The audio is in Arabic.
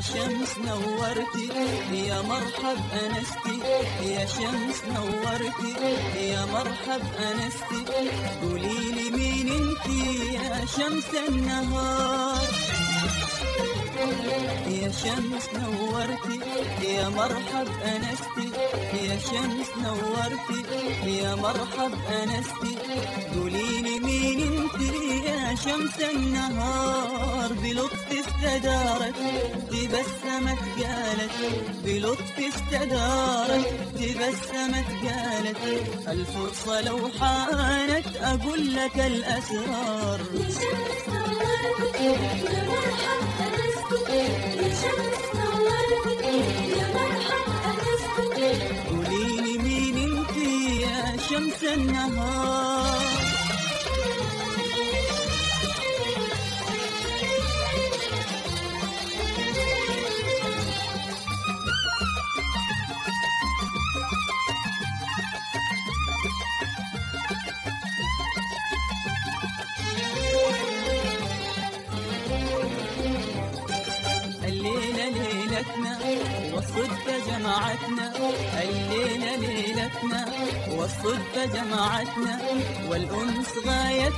يا شمس نورتي يا مرحب أنستي، يا شمس نورتي يا مرحب أنستي، قوليلي مين انتي يا شمس النهار. يا شمس نورتي يا مرحب أنستي، يا شمس نورتي يا مرحب أنستي، قوليلي مين انتي يا شمس النهار. بلطف استدارت تبسمت قالت، بلطف استدارت تبسمت قالت، الفرصة لو حانت أقول لك الأسرار. يا شمس نورتي يا مرحب أنستي، يا شمس نورتي يا مرحب أنستي، قوليلي مين انتي يا شمس النهار. الليلة ليلتنا والصدفة جمعتنا، الليلة ليلتنا والصدفة جمعتنا، والأنس غايتنا